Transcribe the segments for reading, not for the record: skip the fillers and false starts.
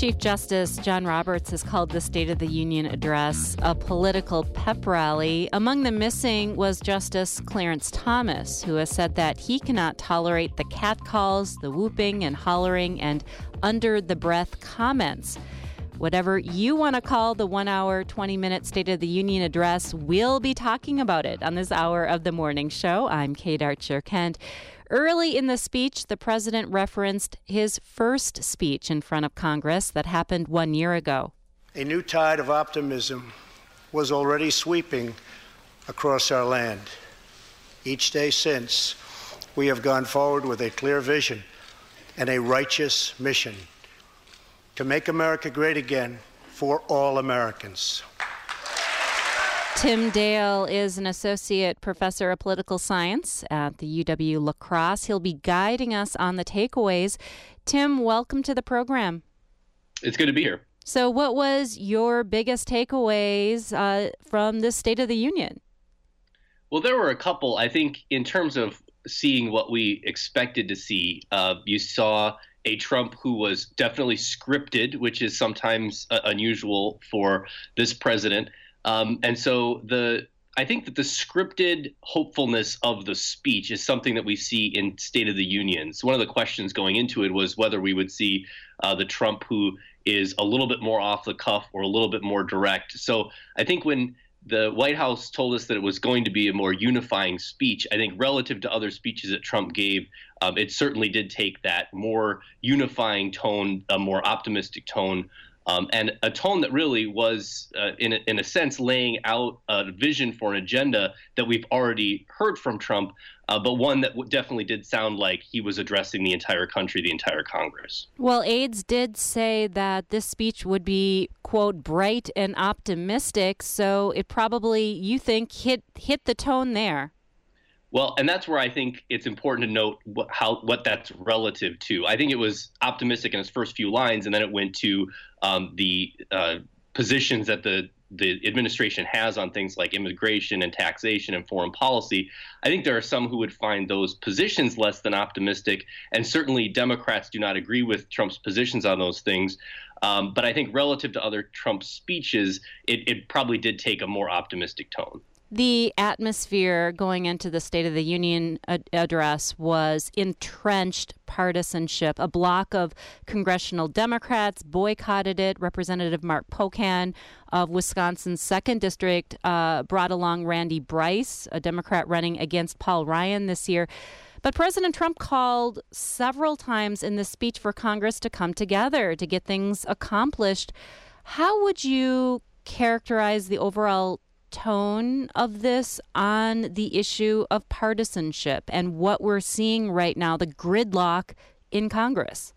Chief Justice John Roberts has called the State of the Union address a political pep rally. Among the missing was Justice Clarence Thomas, who has said that he cannot tolerate the catcalls, the whooping and hollering, and under-the-breath comments. Whatever you want to call the 1 hour, 20-minute State of the Union address, we'll be talking about it on this hour of the morning show. I'm Kate Archer-Kent. Early in the speech, the president referenced his first speech in front of Congress that happened 1 year ago. A new tide of optimism was already sweeping across our land. Each day since, we have gone forward with a clear vision and a righteous mission to make America great again for all Americans. Tim Dale is an associate professor of political science at the UW-La Crosse. He'll be guiding us on the takeaways. Tim, welcome to the program. It's good to be here. So what was your biggest takeaways from this State of the Union? Well, there were a couple. I think in terms of seeing what we expected to see, you saw a Trump who was definitely scripted, which is sometimes unusual for this president. And so I think that the scripted hopefulness of the speech is something that we see in State of the Union. So one of the questions going into it was whether we would see the Trump who is a little bit more off the cuff or a little bit more direct. So I think when the White House told us that it was going to be a more unifying speech, I think relative to other speeches that Trump gave, it certainly did take that more unifying tone, a more optimistic tone, and a tone that really was, in a sense, laying out a vision for an agenda that we've already heard from Trump, but one that definitely did sound like he was addressing the entire country, the entire Congress. Well, aides did say that this speech would be, quote, bright and optimistic, so it probably, you think, hit the tone there. Well, and that's where I think it's important to note what that's relative to. I think it was optimistic in its first few lines, and then it went to the positions that the administration has on things like immigration and taxation and foreign policy. I think there are some who would find those positions less than optimistic, and certainly Democrats do not agree with Trump's positions on those things. But I think relative to other Trump speeches, it probably did take a more optimistic tone. The atmosphere going into the State of the Union address was entrenched partisanship. A block of congressional Democrats boycotted it. Representative Mark Pocan of Wisconsin's 2nd District brought along Randy Bryce, a Democrat running against Paul Ryan this year. But President Trump called several times in this speech for Congress to come together to get things accomplished. How would you characterize the overall tone of this on the issue of partisanship and what we're seeing right now, the gridlock in Congress?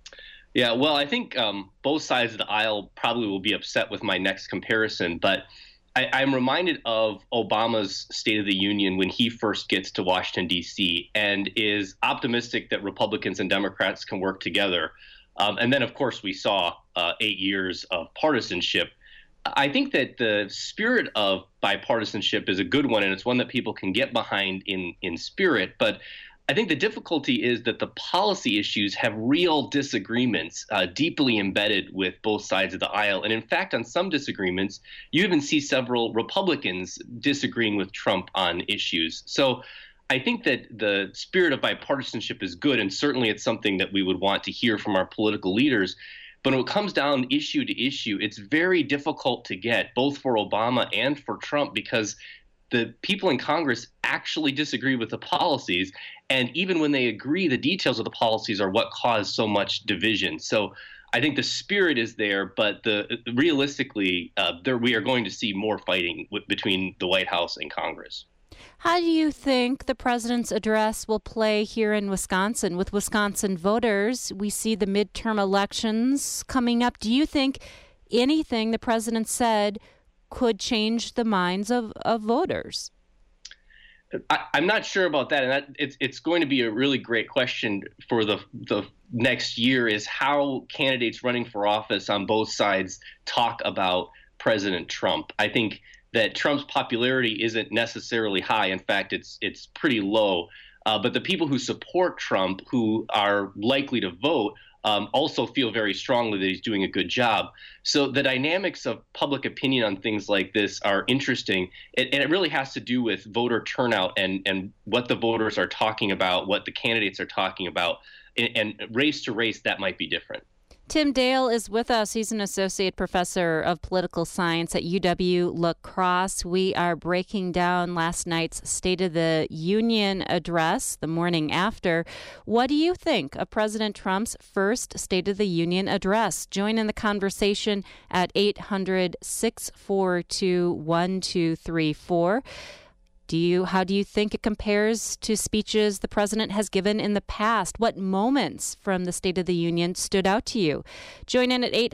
Yeah, well, I think both sides of the aisle probably will be upset with my next comparison, but I'm reminded of Obama's State of the Union when he first gets to Washington, D.C., and is optimistic that Republicans and Democrats can work together. And then, of course, we saw 8 years of partisanship. I think that the spirit of bipartisanship is a good one, and it's one that people can get behind in spirit. But I think the difficulty is that the policy issues have real disagreements deeply embedded with both sides of the aisle. And in fact, on some disagreements, you even see several Republicans disagreeing with Trump on issues. So I think that the spirit of bipartisanship is good, and certainly it's something that we would want to hear from our political leaders. But when it comes down issue to issue, it's very difficult to get, both for Obama and for Trump, because the people in Congress actually disagree with the policies. And even when they agree, the details of the policies are what cause so much division. So I think the spirit is there, but realistically, we are going to see more fighting between the White House and Congress. How do you think the president's address will play here in Wisconsin? With Wisconsin voters, we see the midterm elections coming up. Do you think anything the president said could change the minds of voters? I'm not sure about that, and it's going to be a really great question for the next year, is how candidates running for office on both sides talk about President Trump. I think that Trump's popularity isn't necessarily high. In fact, it's pretty low. But the people who support Trump, who are likely to vote, also feel very strongly that he's doing a good job. So the dynamics of public opinion on things like this are interesting. And it really has to do with voter turnout and what the voters are talking about, what the candidates are talking about. And race to race, that might be different. Tim Dale is with us. He's an associate professor of political science at UW-La Crosse. We are breaking down last night's State of the Union address, the morning after. What do you think of President Trump's first State of the Union address? Join in the conversation at 800-642-1234. How do you think it compares to speeches the president has given in the past? What moments from the State of the Union stood out to you? Join in at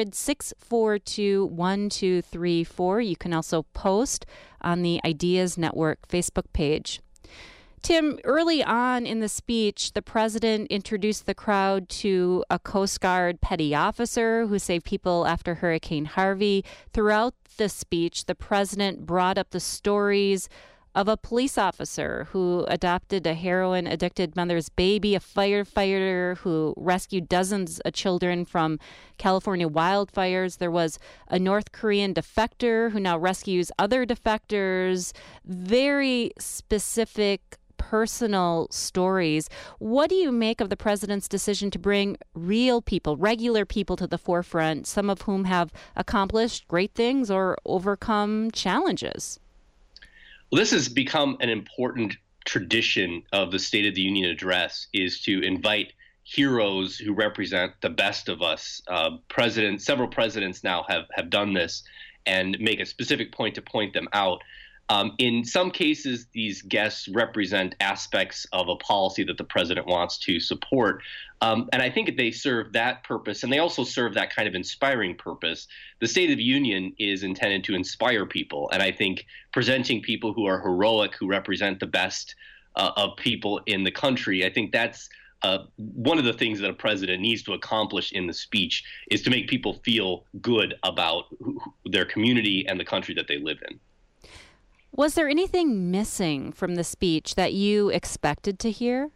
800-642-1234. You can also post on the Ideas Network Facebook page. Tim, early on in the speech, the president introduced the crowd to a Coast Guard petty officer who saved people after Hurricane Harvey. Throughout the speech, the president brought up the stories of a police officer who adopted a heroin-addicted mother's baby, a firefighter who rescued dozens of children from California wildfires. There was a North Korean defector who now rescues other defectors. Very specific, personal stories. What do you make of the president's decision to bring real people, regular people to the forefront, some of whom have accomplished great things or overcome challenges? Well, this has become an important tradition of the State of the Union address, is to invite heroes who represent the best of us. Several presidents now have done this and make a specific point to point them out. In some cases, these guests represent aspects of a policy that the president wants to support. And I think they serve that purpose, and they also serve that kind of inspiring purpose. The State of the Union is intended to inspire people, and I think presenting people who are heroic, who represent the best of people in the country, I think that's one of the things that a president needs to accomplish in the speech, is to make people feel good about their community and the country that they live in. Was there anything missing from the speech that you expected to hear?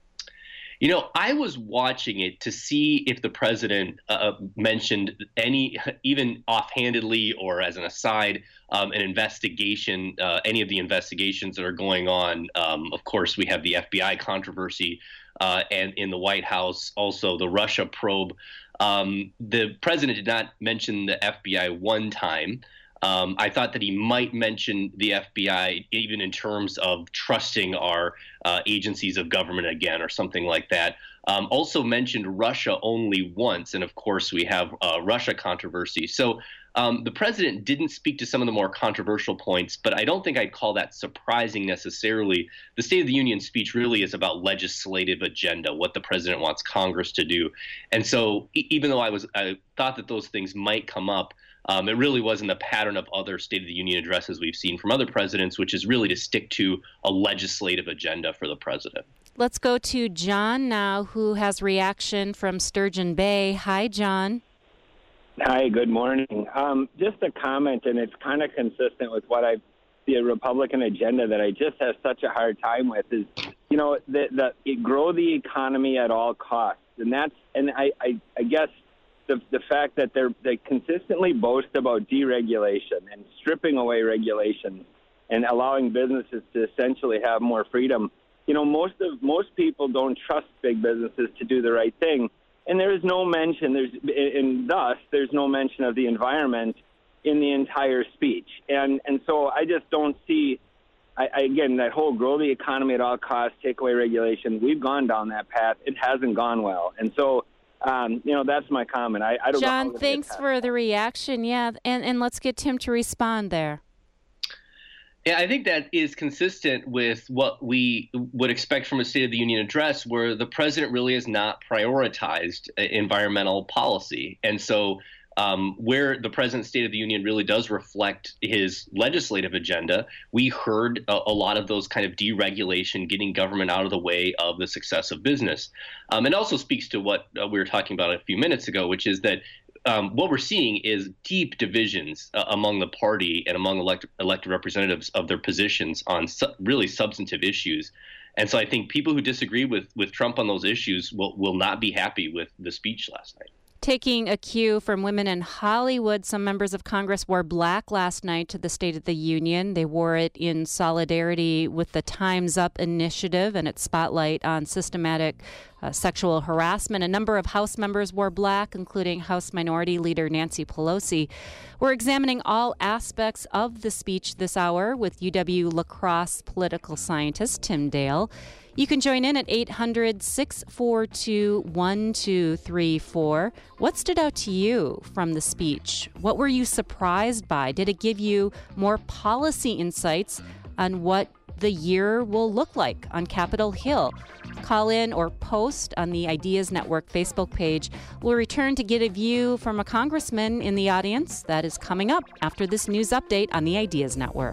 You know, I was watching it to see if the president mentioned any, even offhandedly or as an aside, an investigation, any of the investigations that are going on. Of course, we have the FBI controversy and in the White House, also the Russia probe. The president did not mention the FBI one time. I thought that he might mention the FBI even in terms of trusting our agencies of government again or something like that. Also mentioned Russia only once. And of course, we have Russia controversy. So the president didn't speak to some of the more controversial points, but I don't think I'd call that surprising necessarily. The State of the Union speech really is about legislative agenda, what the president wants Congress to do. And so even though I thought that those things might come up, it really wasn't the pattern of other State of the Union addresses we've seen from other presidents, which is really to stick to a legislative agenda for the president. Let's go to John now, who has reaction from Sturgeon Bay. Hi, John. Hi, good morning. Just a comment, and it's kind of consistent with what the Republican agenda that I just have such a hard time with is, you know, grow the economy at all costs. And I guess the fact that they consistently boast about deregulation and stripping away regulations and allowing businesses to essentially have more freedom. You know, most people don't trust big businesses to do the right thing, and there is no mention. There's no mention of the environment in the entire speech, and so I just don't see. Again, that whole grow the economy at all costs, take away regulation. We've gone down that path. It hasn't gone well, and so. You know, that's my comment. I don't John, know thanks for the reaction. Yeah, and let's get Tim to respond there. Yeah, I think that is consistent with what we would expect from a State of the Union address, where the president really has not prioritized environmental policy. And so where the president's State of the Union really does reflect his legislative agenda, we heard a lot of those kind of deregulation, getting government out of the way of the success of business. It also speaks to what we were talking about a few minutes ago, which is that what we're seeing is deep divisions among the party and among elected representatives of their positions on really substantive issues. And so I think people who disagree with Trump on those issues will not be happy with the speech last night. Taking a cue from women in Hollywood, some members of Congress wore black last night to the State of the Union. They wore it in solidarity with the Time's Up initiative and its spotlight on systematic sexual harassment. A number of House members wore black, including House Minority Leader Nancy Pelosi. We're examining all aspects of the speech this hour with UW-La Crosse political scientist Tim Dale. You can join in at 800-642-1234. What stood out to you from the speech? What were you surprised by? Did it give you more policy insights on what the year will look like on Capitol Hill? Call in or post on the Ideas Network Facebook page. We'll return to get a view from a congressman in the audience. That is coming up after this news update on the Ideas Network.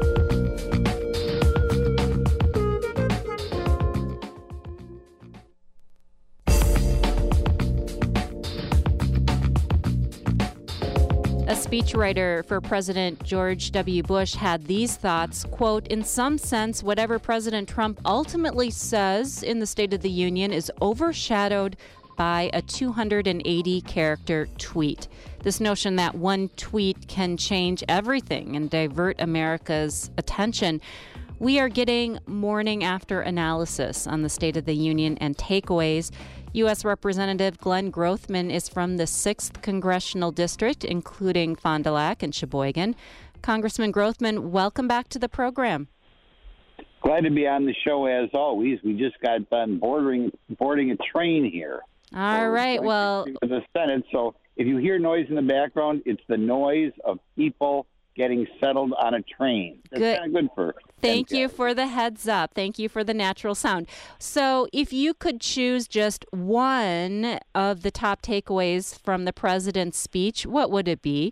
A speechwriter for President George W. Bush had these thoughts, quote, "In some sense, whatever President Trump ultimately says in the State of the Union is overshadowed by a 280-character tweet. This notion that one tweet can change everything and divert America's attention. We are getting morning after analysis on the State of the Union and takeaways. U.S. Representative Glenn Grothman is from the 6th Congressional District, including Fond du Lac and Sheboygan. Congressman Grothman, welcome back to the program. Glad to be on the show as always. We just got done boarding a train here. All right, well, the Senate. So if you hear noise in the background, it's the noise of people getting settled on a train. That's good. Kind of good for. Thank you for the heads up. Thank you for the natural sound. So if you could choose just one of the top takeaways from the president's speech, what would it be?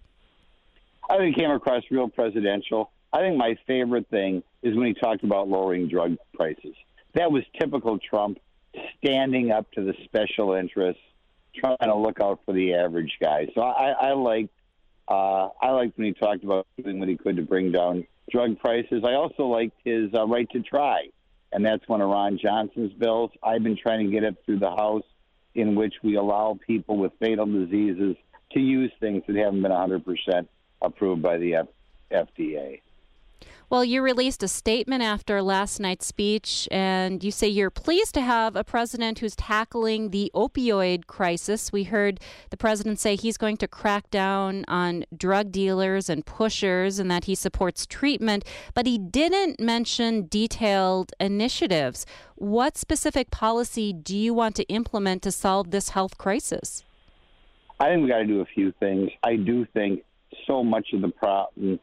I think it came across real presidential. I think my favorite thing is when he talked about lowering drug prices. That was typical Trump, standing up to the special interests, trying to look out for the average guy. So I liked when he talked about doing what he could to bring down drug prices. I also liked his right to try, and that's one of Ron Johnson's bills. I've been trying to get it through the House, in which we allow people with fatal diseases to use things that haven't been 100% approved by the FDA. Well, you released a statement after last night's speech, and you say you're pleased to have a president who's tackling the opioid crisis. We heard the president say he's going to crack down on drug dealers and pushers and that he supports treatment, but he didn't mention detailed initiatives. What specific policy do you want to implement to solve this health crisis? I think we got to do a few things. I do think so much of the problem,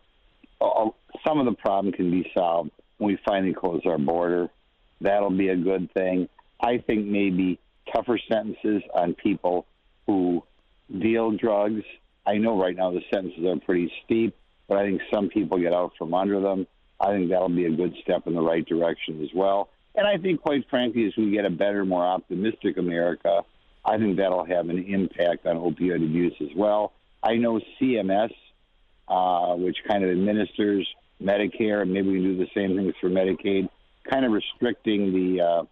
some of the problem can be solved when we finally close our border. That'll be a good thing. I think maybe tougher sentences on people who deal drugs. I know right now the sentences are pretty steep, but I think some people get out from under them. I think that'll be a good step in the right direction as well. And I think, quite frankly, as we get a better, more optimistic America, I think that'll have an impact on opioid abuse as well. I know CMS, which kind of administers Medicare, and maybe we can do the same things for Medicaid, kind of restricting the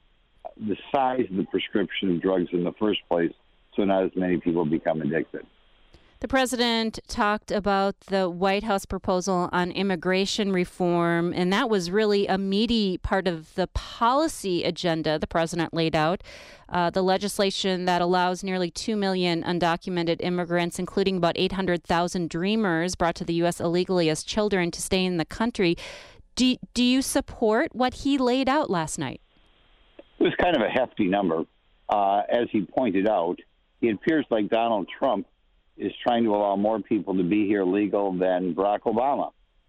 size of the prescription of drugs in the first place so not as many people become addicted. The president talked about the White House proposal on immigration reform, and that was really a meaty part of the policy agenda the president laid out. The legislation that allows nearly 2 million undocumented immigrants, including about 800,000 Dreamers brought to the U.S. illegally as children, to stay in the country. Do you support what he laid out last night? It was kind of a hefty number. As he pointed out, it appears like Donald Trump is trying to allow more people to be here legal than Barack Obama.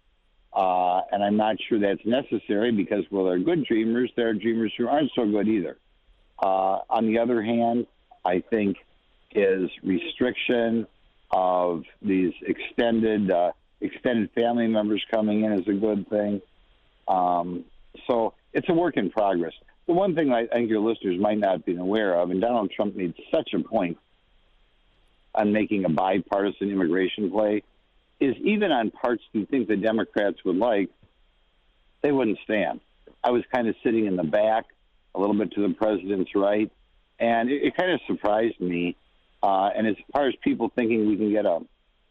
And I'm not sure that's necessary because, well, there are good Dreamers. There are Dreamers who aren't so good either. On the other hand, I think his restriction of these extended family members coming in is a good thing. So it's a work in progress. The one thing I think your listeners might not be aware of, and Donald Trump made such a point on making a bipartisan immigration play, is even on parts you think the Democrats would like, they wouldn't stand. I was kind of sitting in the back, a little bit to the president's right, and it kind of surprised me. And as far as people thinking we can get a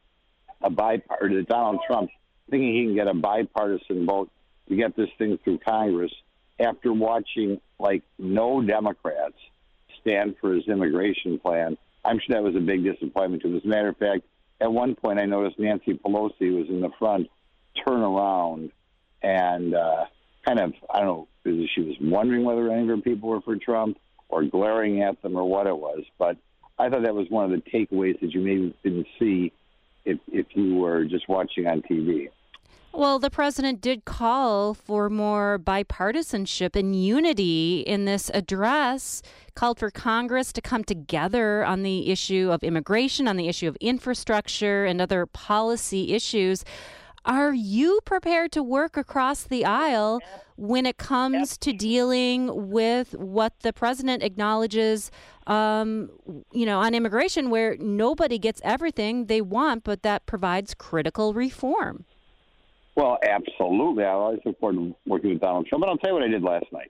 Donald Trump thinking he can get a bipartisan vote to get this thing through Congress, after watching like no Democrats stand for his immigration plan, I'm sure that was a big disappointment to him. As a matter of fact, at one point I noticed Nancy Pelosi was in the front, turn around, and kind of, I don't know, she was wondering whether any of her people were for Trump or glaring at them or what it was. But I thought that was one of the takeaways that you maybe didn't see if you were just watching on TV. Well, the president did call for more bipartisanship and unity in this address, called for Congress to come together on the issue of immigration, on the issue of infrastructure and other policy issues. Are you prepared to work across the aisle when it comes to dealing with what the president acknowledges, on immigration, where nobody gets everything they want, but that provides critical reform? Well, absolutely. I always look forward to working with Donald Trump. But I'll tell you what I did last night.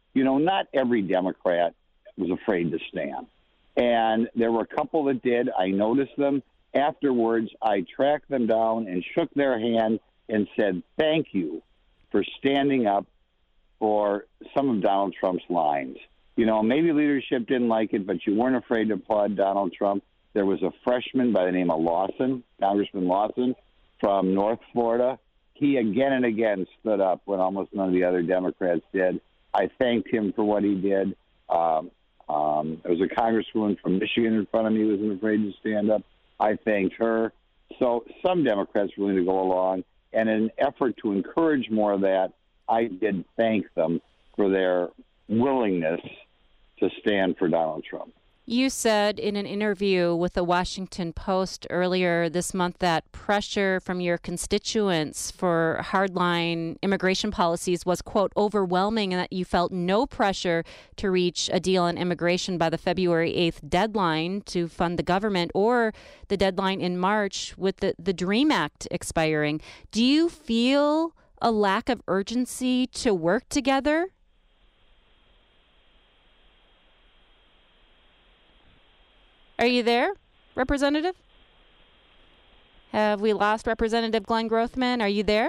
Not every Democrat was afraid to stand. And there were a couple that did. I noticed them. Afterwards, I tracked them down and shook their hand and said, thank you for standing up for some of Donald Trump's lines. Maybe leadership didn't like it, but you weren't afraid to applaud Donald Trump. There was a freshman by the name of Lawson, Congressman Lawson, from North Florida. He again and again stood up when almost none of the other Democrats did. I thanked him for what he did. There was a congresswoman from Michigan in front of me who wasn't afraid to stand up. I thanked her. So some Democrats were willing to go along. And in an effort to encourage more of that, I did thank them for their willingness to stand for Donald Trump. You said in an interview with the Washington Post earlier this month that pressure from your constituents for hardline immigration policies was, quote, overwhelming, and that you felt no pressure to reach a deal on immigration by the February 8th deadline to fund the government or the deadline in March with the DREAM Act expiring. Do you feel a lack of urgency to work together? Are you there, Representative? Have we lost Representative Glenn Grothman? Are you there?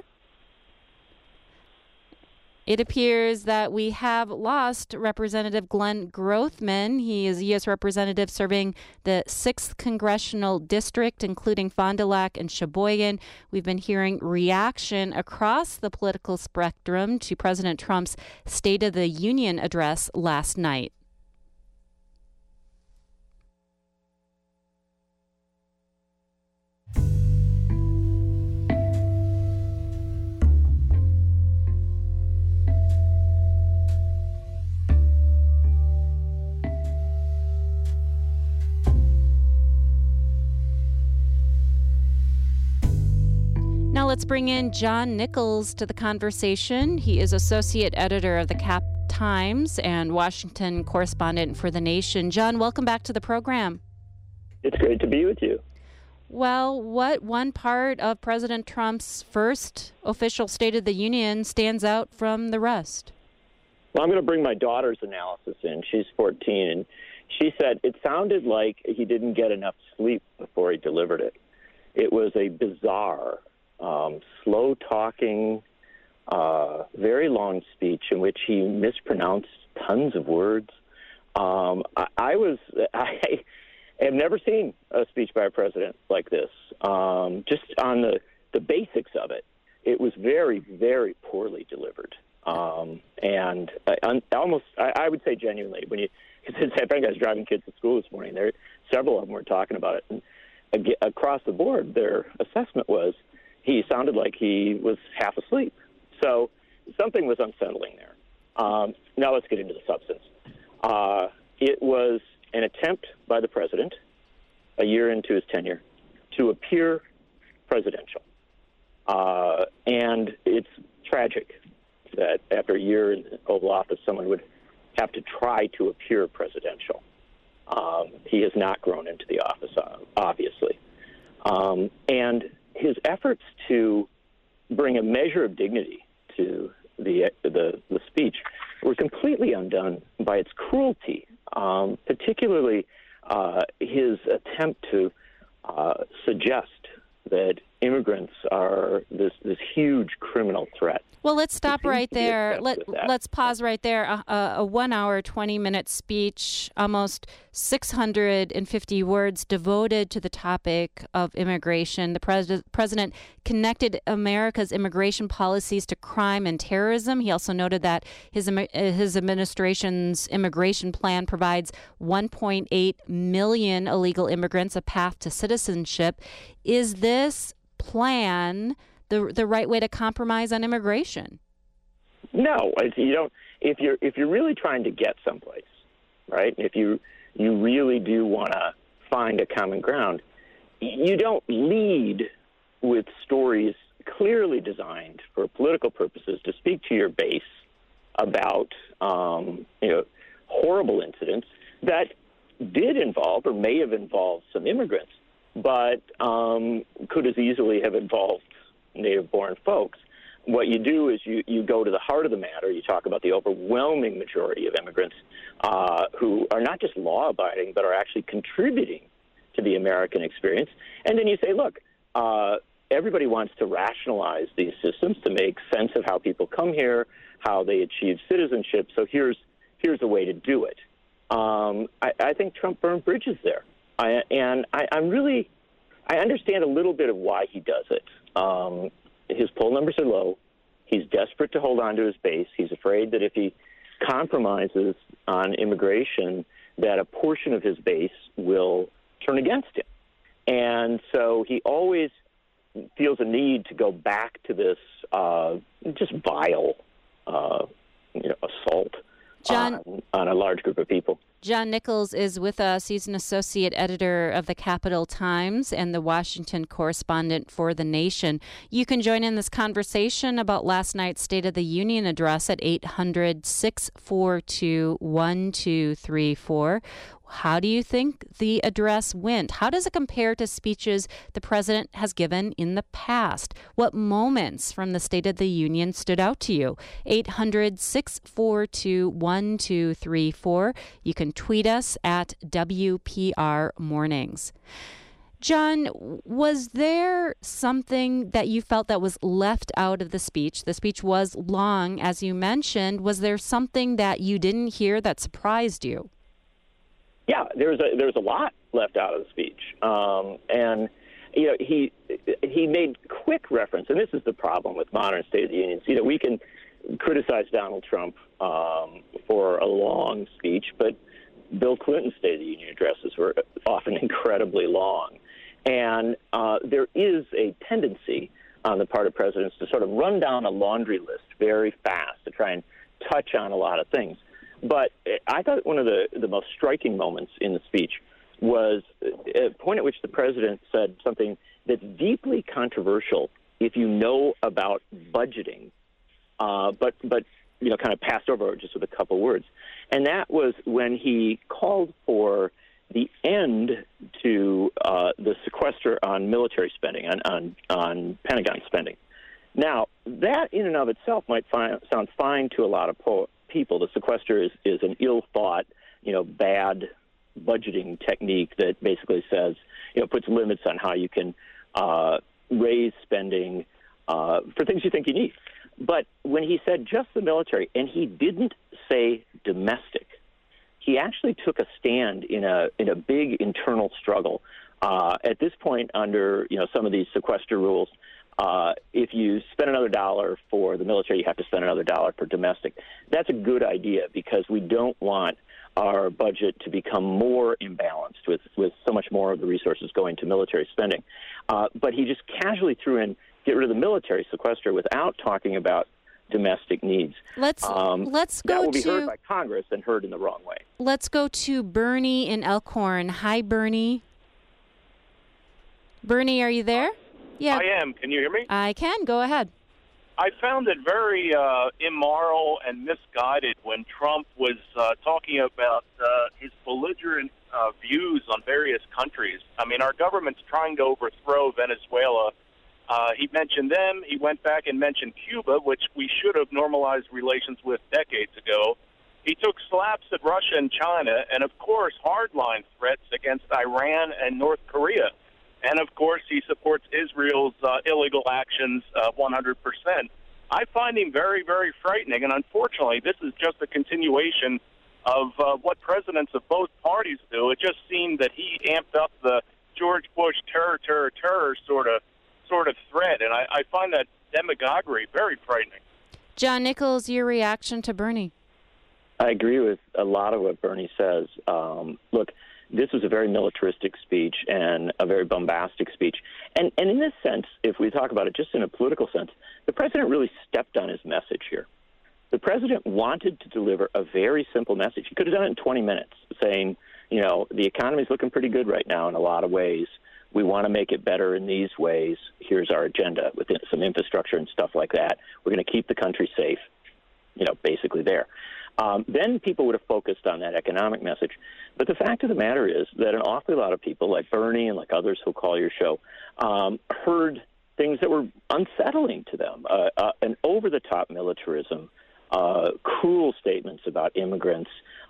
It appears that we have lost Representative Glenn Grothman. He is a U.S. Representative serving the 6th Congressional District, including Fond du Lac and Sheboygan. We've been hearing reaction across the political spectrum to President Trump's State of the Union address last night. Now let's bring in John Nichols to the conversation. He is associate editor of the Cap Times and Washington correspondent for The Nation. John, welcome back to the program. It's great to be with you. Well, what one part of President Trump's first official State of the Union stands out from the rest? Well, I'm going to bring my daughter's analysis in. She's 14, and she said it sounded like he didn't get enough sleep before he delivered it. It was a bizarre, slow-talking, very long speech in which he mispronounced tons of words. I have never seen a speech by a president like this. Just on the basics of it, it was very, very poorly delivered. And I would say genuinely, I think I was driving kids to school this morning. Several of them were talking about it. And across the board, their assessment was he sounded like he was half asleep. So something was unsettling there. Now let's get into the substance. It was an attempt by the president, a year into his tenure, to appear presidential. And it's tragic that after a year in the Oval Office, someone would have to try to appear presidential. He has not grown into the office, obviously. And his efforts to bring a measure of dignity to the speech were completely undone by its cruelty, particularly his attempt to suggest that immigrants are this huge criminal threat. Well, let's stop right there. Let's pause right there. A 1 hour, 20-minute speech, almost 650 words devoted to the topic of immigration. The president connected America's immigration policies to crime and terrorism. He also noted that his administration's immigration plan provides 1.8 million illegal immigrants a path to citizenship. Is this plan the right way to compromise on immigration? No, you don't. If you're really trying to get someplace, right? If you really do want to find a common ground, you don't lead with stories clearly designed for political purposes to speak to your base about horrible incidents that did involve or may have involved some immigrants, but could as easily have involved native-born folks. What you do is you go to the heart of the matter. You talk about the overwhelming majority of immigrants who are not just law-abiding, but are actually contributing to the American experience. And then you say, look, everybody wants to rationalize these systems to make sense of how people come here, how they achieve citizenship. So here's a way to do it. I think Trump burned bridges there. I understand a little bit of why he does it. His poll numbers are low. He's desperate to hold on to his base. He's afraid that if he compromises on immigration, that a portion of his base will turn against him. And so he always feels a need to go back to this just vile assault on a large group of people. John Nichols is with us. He's an associate editor of the Capital Times and the Washington correspondent for The Nation. You can join in this conversation about last night's State of the Union address at 800-642-1234. How do you think the address went? How does it compare to speeches the president has given in the past? What moments from the State of the Union stood out to you? 800-642-1234. You can tweet us at WPR Mornings. John, was there something that you felt that was left out of the speech? The speech was long, as you mentioned. Was there something that you didn't hear that surprised you? Yeah, there's a lot left out of the speech, and he made quick reference, and this is the problem with modern State of the Union. We can criticize Donald Trump for a long speech, but Bill Clinton's State of the Union addresses were often incredibly long, and there is a tendency on the part of presidents to sort of run down a laundry list very fast to try and touch on a lot of things. But I thought one of the most striking moments in the speech was a point at which the president said something that's deeply controversial if you know about budgeting, but kind of passed over just with a couple words. And that was when he called for the end to the sequester on military spending, on Pentagon spending. Now, that in and of itself might sound fine to a lot of people. The sequester is an ill-thought, bad budgeting technique that basically says, puts limits on how you can raise spending for things you think you need. But when he said just the military, and he didn't say domestic, he actually took a stand in a big internal struggle. At this point, under some of these sequester rules, if you spend another dollar for the military, you have to spend another dollar for domestic. That's a good idea because we don't want our budget to become more imbalanced with so much more of the resources going to military spending. But he just casually threw in, get rid of the military sequester without talking about domestic needs. Let's go that will be heard by Congress and heard in the wrong way. Let's go to Bernie in Elkhorn. Hi, Bernie. Bernie, are you there? Yeah. I am. Can you hear me? I can. Go ahead. I found it very immoral and misguided when Trump was talking about his belligerent views on various countries. I mean, our government's trying to overthrow Venezuela He mentioned them. He went back and mentioned Cuba, which we should have normalized relations with decades ago. He took slaps at Russia and China, and, of course, hardline threats against Iran and North Korea. And, of course, he supports Israel's illegal actions 100%. I find him very, very frightening, and unfortunately, this is just a continuation of what presidents of both parties do. It just seemed that he amped up the George Bush terror sort of threat, and I find that demagoguery very frightening. John Nichols, your reaction to Bernie? I agree with a lot of what Bernie says. Look, this was a very militaristic speech and a very bombastic speech. And in this sense, if we talk about it just in a political sense, the president really stepped on his message here. The president wanted to deliver a very simple message. He could have done it in 20 minutes, saying, you know, the economy's looking pretty good right now in a lot of ways. We want to make it better in these ways. Here's our agenda with some infrastructure and stuff like that. We're going to keep the country safe, you know, basically there. Then people would have focused on that economic message. But the fact of the matter is that an awfully lot of people, like Bernie and like others who call your show, heard things that were unsettling to them, an over-the-top militarism, cruel statements about immigrants,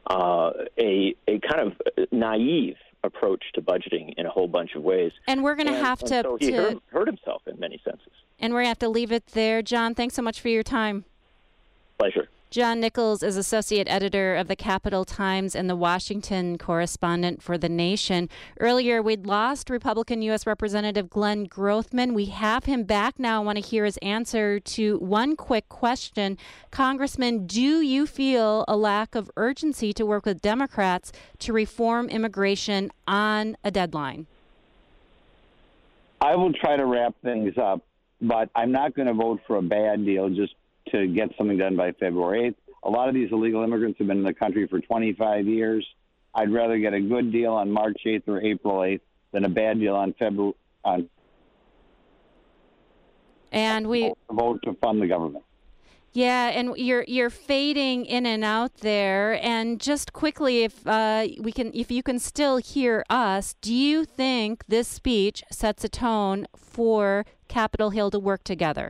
a kind of naive approach to budgeting in a whole bunch of ways. And we're going to have to... So he hurt himself in many senses. And we're going to have to leave it there. John, thanks so much for your time. Pleasure. John Nichols is associate editor of the Capital Times and the Washington correspondent for The Nation. Earlier, we'd lost Republican U.S. Representative Glenn Grothman. We have him back now. I want to hear his answer to one quick question. Congressman, do you feel a lack of urgency to work with Democrats to reform immigration on a deadline? I will try to wrap things up, but I'm not going to vote for a bad deal just to get something done by February 8th. A lot of these illegal immigrants have been in the country for 25 years. I'd rather get a good deal on March 8th or April 8th than a bad deal on February. And we vote to fund the government. Yeah, and you're fading in and out there. And just quickly, if you can still hear us, do you think this speech sets a tone for Capitol Hill to work together?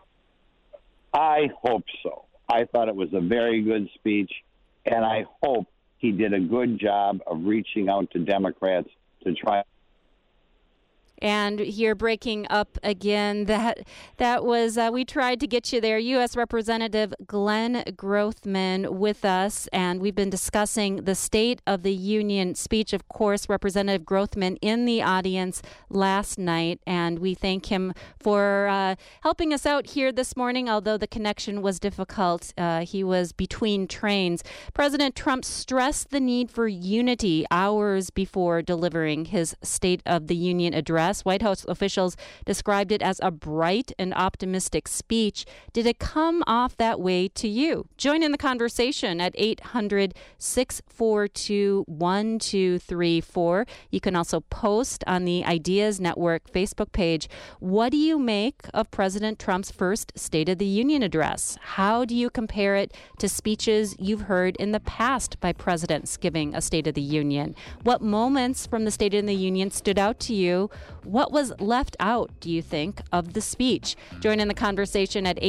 I hope so. I thought it was a very good speech, and I hope he did a good job of reaching out to Democrats to try. And you're breaking up again. That was, we tried to get you there. U.S. Representative Glenn Grothman with us, and we've been discussing the State of the Union speech. Of course, Representative Grothman in the audience last night, and we thank him for helping us out here this morning, although the connection was difficult. He was between trains. President Trump stressed the need for unity hours before delivering his State of the Union address. White House officials described it as a bright and optimistic speech. Did it come off that way to you? Join in the conversation at 800-642-1234. You can also post on the Ideas Network Facebook page. What do you make of President Trump's first State of the Union address? How do you compare it to speeches you've heard in the past by presidents giving a State of the Union? What moments from the State of the Union stood out to you? What was left out, do you think, of the speech? Join in the conversation at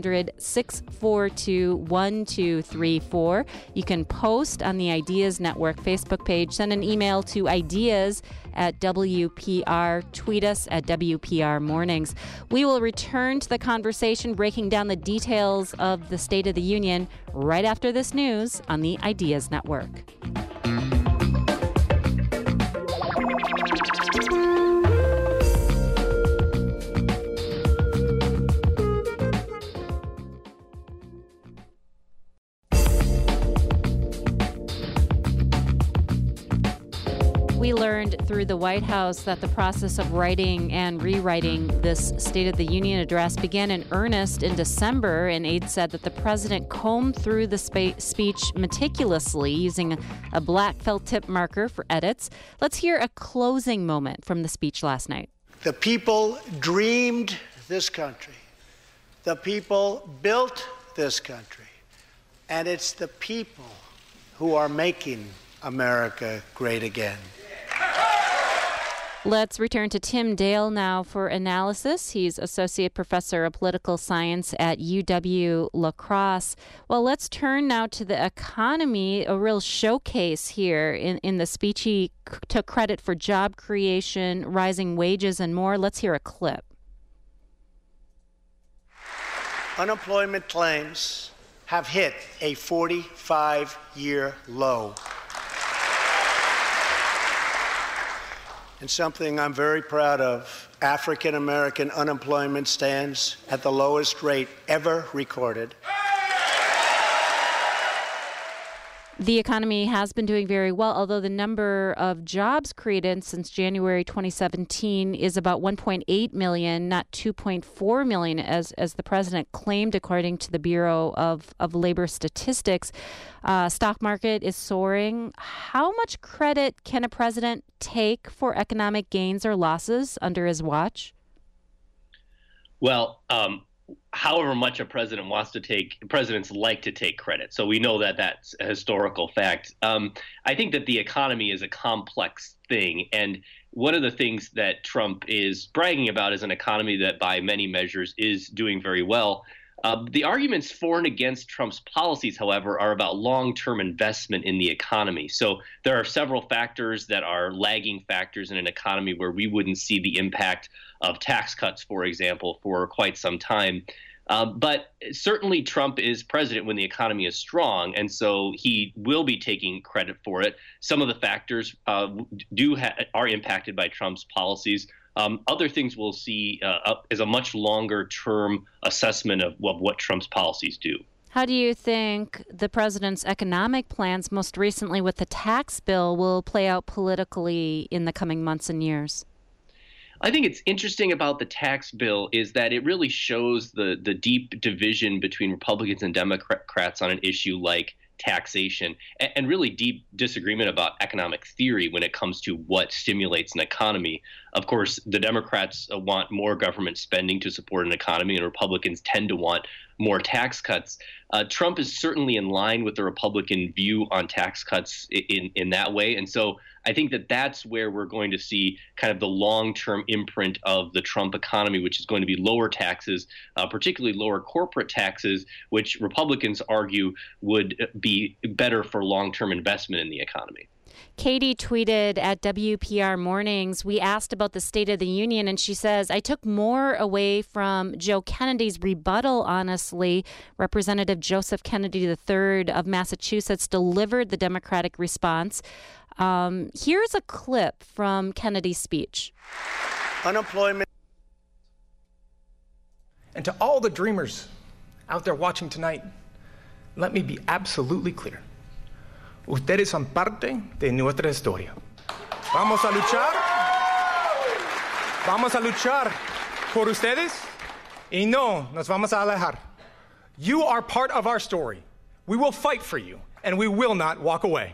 800-642-1234. You can post on the Ideas Network Facebook page. Send an email to ideas@WPR. Tweet us at WPR Mornings. We will return to the conversation, breaking down the details of the State of the Union right after this news on the Ideas Network. We learned through the White House that the process of writing and rewriting this State of the Union address began in earnest in December, and aide said that the president combed through the speech meticulously using a black felt tip marker for edits. Let's hear a closing moment from the speech last night. The people dreamed this country. The people built this country. And it's the people who are making America great again. Let's return to Tim Dale now for analysis. He's Associate Professor of Political Science at UW-La Crosse. Well, let's turn now to the economy, a real showcase here. In the speech, he took credit for job creation, rising wages, and more. Let's hear a clip. Unemployment claims have hit a 45-year low. And something I'm very proud of, African American unemployment stands at the lowest rate ever recorded. The economy has been doing very well, although the number of jobs created since January 2017 is about 1.8 million, not 2.4 million, as the president claimed, according to the Bureau of Labor Statistics. Stock market is soaring. How much credit can a president take for economic gains or losses under his watch? Well, however much a president wants to take, presidents like to take credit. So we know that that's a historical fact. I think that the economy is a complex thing. And one of the things that Trump is bragging about is an economy that by many measures is doing very well. The arguments for and against Trump's policies, however, are about long-term investment in the economy. So there are several factors that are lagging factors in an economy where we wouldn't see the impact of tax cuts, for example, for quite some time. But certainly Trump is president when the economy is strong, and so he will be taking credit for it. Some of the factors are impacted by Trump's policies. Other things we'll see is a much longer term assessment of what Trump's policies do. How do you think the president's economic plans, most recently with the tax bill, will play out politically in the coming months and years? I think it's interesting about the tax bill is that it really shows the deep division between Republicans and Democrats on an issue like taxation, and really deep disagreement about economic theory when it comes to what stimulates an economy. Of course, the Democrats want more government spending to support an economy, and Republicans tend to want more tax cuts. Trump is certainly in line with the Republican view on tax cuts in that way. And so I think that that's where we're going to see kind of the long-term imprint of the Trump economy, which is going to be lower taxes, particularly lower corporate taxes, which Republicans argue would be better for long-term investment in the economy. Katie tweeted at WPR Mornings, we asked about the State of the Union, and she says, I took more away from Joe Kennedy's rebuttal, honestly. Representative Joseph Kennedy III of Massachusetts delivered the Democratic response. Here's a clip from Kennedy's speech. Unemployment. And to all the dreamers out there watching tonight, let me be absolutely clear. Ustedes son parte de nuestra historia. Vamos a luchar por ustedes y no nos vamos a alejar. You are part of our story. We will fight for you, and we will not walk away.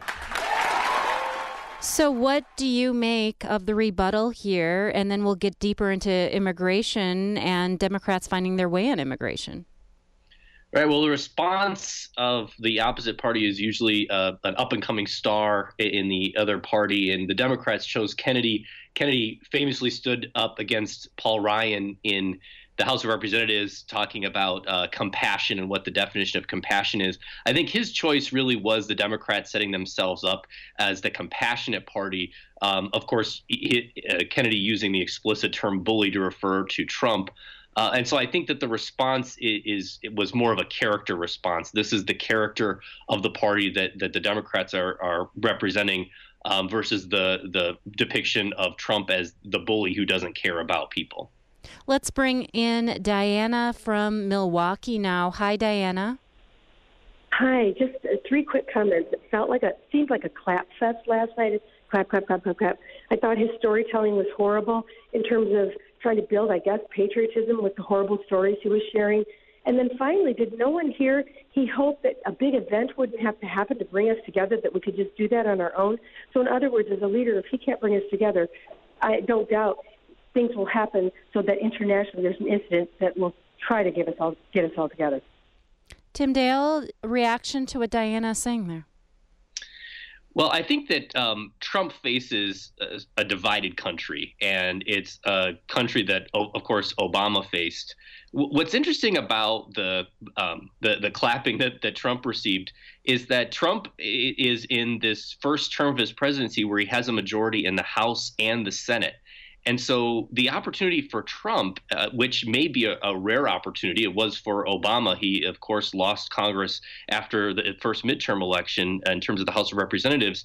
So what do you make of the rebuttal here? And then we'll get deeper into immigration and Democrats finding their way on immigration. Right. Well, the response of the opposite party is usually an up-and-coming star in the other party, and the Democrats chose Kennedy. Kennedy famously stood up against Paul Ryan in the House of Representatives, talking about compassion and what the definition of compassion is. I think his choice really was the Democrats setting themselves up as the compassionate party. Of course, Kennedy using the explicit term bully to refer to Trump. And so I think that the response was more of a character response. This is the character of the party that the Democrats are representing versus the depiction of Trump as the bully who doesn't care about people. Let's bring in Diana from Milwaukee now. Hi, Diana. Hi. Just three quick comments. It seemed like a clap fest last night. Clap, clap, clap, clap, clap. I thought his storytelling was horrible in terms of trying to build, I guess, patriotism with the horrible stories he was sharing. And then finally, did no one hear he hoped that a big event wouldn't have to happen to bring us together, that we could just do that on our own? So in other words, as a leader, if he can't bring us together, I don't doubt things will happen so that internationally there's an incident that will try to get us all together. Tim Dale, reaction to what Diana is saying there? Well, I think that Trump faces a divided country, and it's a country that, of course, Obama faced. What's interesting about the clapping that Trump received is that Trump is in this first term of his presidency where he has a majority in the House and the Senate. And so the opportunity for Trump, which may be a rare opportunity, it was for Obama. He, of course, lost Congress after the first midterm election in terms of the House of Representatives.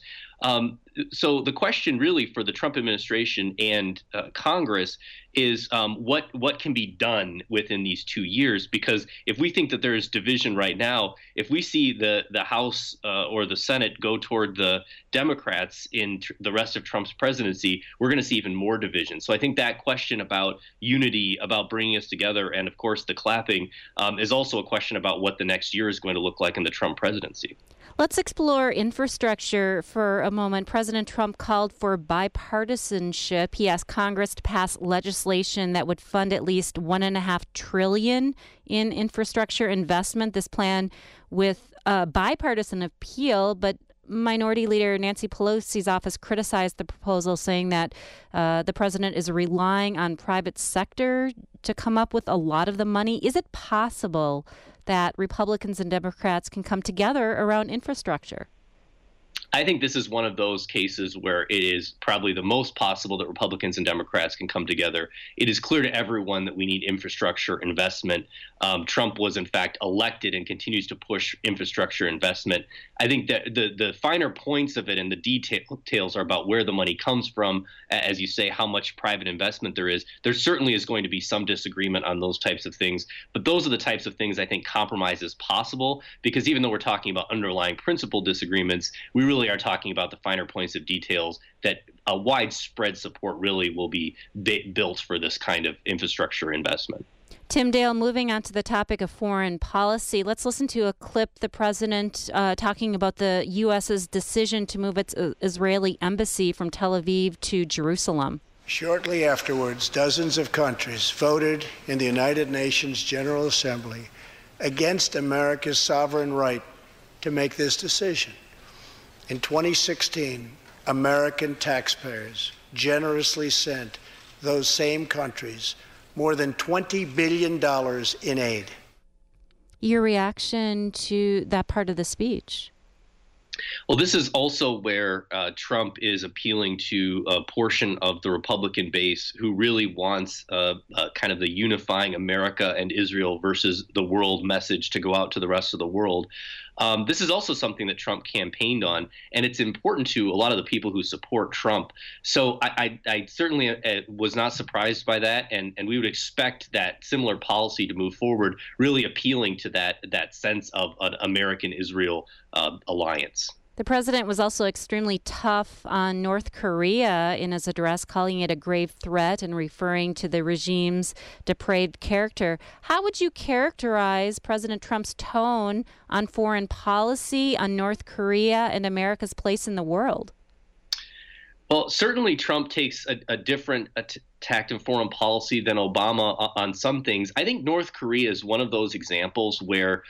So the question really for the Trump administration and Congress is what can be done within these 2 years? Because if we think that there is division right now, if we see the House or the Senate go toward the Democrats in the rest of Trump's presidency, we're going to see even more division. So I think that question about unity, about bringing us together, and of course the clapping is also a question about what the next year is going to look like in the Trump presidency. Let's explore infrastructure for a moment. President Trump called for bipartisanship. He asked Congress to pass legislation that would fund at least $1.5 trillion in infrastructure investment. This plan with bipartisan appeal, but Minority Leader Nancy Pelosi's office criticized the proposal, saying that the president is relying on private sector to come up with a lot of the money. Is it possible that Republicans and Democrats can come together around infrastructure? I think this is one of those cases where it is probably the most possible that Republicans and Democrats can come together. It is clear to everyone that we need infrastructure investment. Trump was, in fact, elected and continues to push infrastructure investment. I think that the finer points of it and the details are about where the money comes from, as you say, how much private investment there is. There certainly is going to be some disagreement on those types of things, but those are the types of things I think compromise is possible, because even though we're talking about underlying principle disagreements, we really are talking about the finer points of details that a widespread support really will be built for this kind of infrastructure investment. Tim Dale, moving on to the topic of foreign policy, let's listen to a clip, the president talking about the U.S.'s decision to move its Israeli embassy from Tel Aviv to Jerusalem. Shortly afterwards, dozens of countries voted in the United Nations General Assembly against America's sovereign right to make this decision. In 2016, American taxpayers generously sent those same countries more than $20 billion in aid. Your reaction to that part of the speech? Well, this is also where Trump is appealing to a portion of the Republican base who really wants kind of the unifying America and Israel versus the world message to go out to the rest of the world. This is also something that Trump campaigned on, and it's important to a lot of the people who support Trump. So I certainly was not surprised by that, and we would expect that similar policy to move forward, really appealing to that sense of an American-Israel alliance. The president was also extremely tough on North Korea in his address, calling it a grave threat and referring to the regime's depraved character. How would you characterize President Trump's tone on foreign policy, on North Korea, and America's place in the world? Well, certainly Trump takes a different tact in foreign policy than Obama on some things. I think North Korea is one of those examples where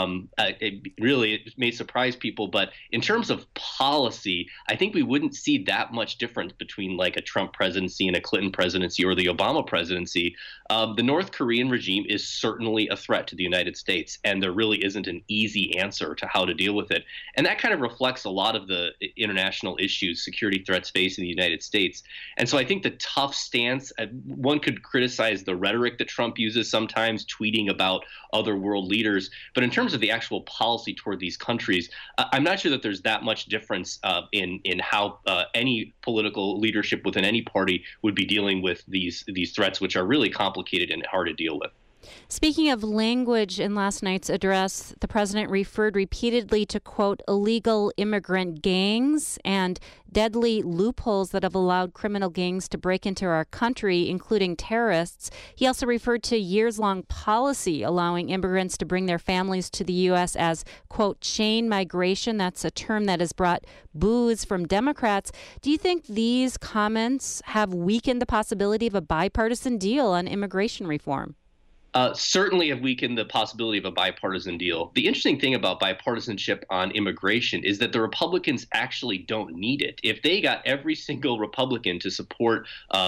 it may surprise people, but in terms of policy, I think we wouldn't see that much difference between like a Trump presidency and a Clinton presidency or the Obama presidency. The North Korean regime is certainly a threat to the United States, and there really isn't an easy answer to how to deal with it. And that kind of reflects a lot of the international issues, security threats facing the United States. And so I think the tough stance, one could criticize the rhetoric that Trump uses sometimes, tweeting about other world leaders. But in terms of the actual policy toward these countries, I'm not sure that there's that much difference in how any political leadership within any party would be dealing with these threats, which are really complicated and hard to deal with. Speaking of language, in last night's address, the president referred repeatedly to, quote, illegal immigrant gangs and deadly loopholes that have allowed criminal gangs to break into our country, including terrorists. He also referred to years-long policy allowing immigrants to bring their families to the U.S. as, quote, chain migration. That's a term that has brought boos from Democrats. Do you think these comments have weakened the possibility of a bipartisan deal on immigration reform? Certainly have weakened the possibility of a bipartisan deal. The interesting thing about bipartisanship on immigration is that the Republicans actually don't need it. If they got every single Republican to support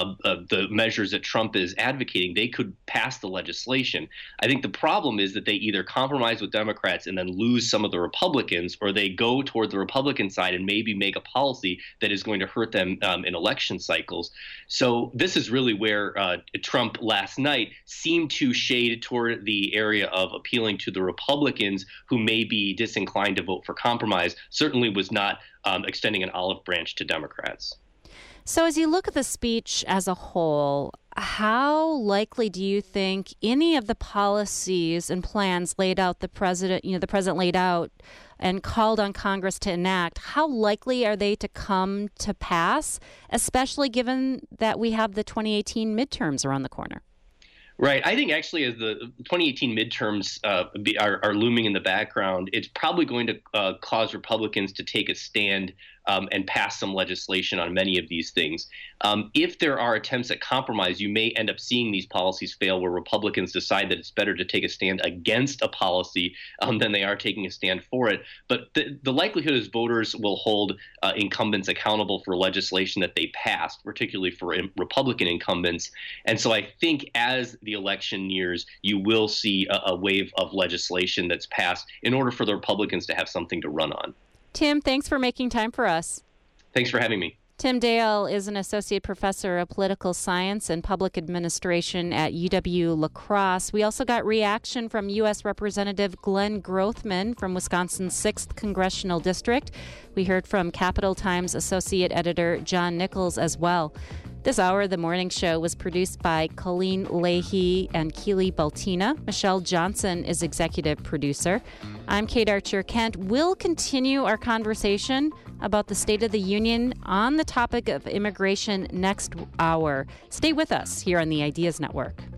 the measures that Trump is advocating, they could pass the legislation. I think the problem is that they either compromise with Democrats and then lose some of the Republicans, or they go toward the Republican side and maybe make a policy that is going to hurt them in election cycles. So this is really where Trump last night seemed to shade toward the area of appealing to the Republicans who may be disinclined to vote for compromise, certainly was not extending an olive branch to Democrats. So as you look at the speech as a whole, how likely do you think any of the policies and plans laid out the president laid out and called on Congress to enact, how likely are they to come to pass, especially given that we have the 2018 midterms around the corner? Right. I think actually as the 2018 midterms are looming in the background, it's probably going to cause Republicans to take a stand and pass some legislation on many of these things. If there are attempts at compromise, you may end up seeing these policies fail where Republicans decide that it's better to take a stand against a policy than they are taking a stand for it. But the likelihood is voters will hold incumbents accountable for legislation that they passed, particularly for Republican incumbents. And so I think as the election nears, you will see a wave of legislation that's passed in order for the Republicans to have something to run on. Tim, thanks for making time for us. Thanks for having me. Tim Dale is an associate professor of political science and public administration at UW-La Crosse. We also got reaction from U.S. Representative Glenn Grothman from Wisconsin's 6th Congressional District. We heard from Capital Times associate editor John Nichols as well. This hour, the morning show was produced by Colleen Leahy and Keely Baltina. Michelle Johnson is executive producer. I'm Kate Archer-Kent. We'll continue our conversation about the State of the Union on the topic of immigration next hour. Stay with us here on the Ideas Network.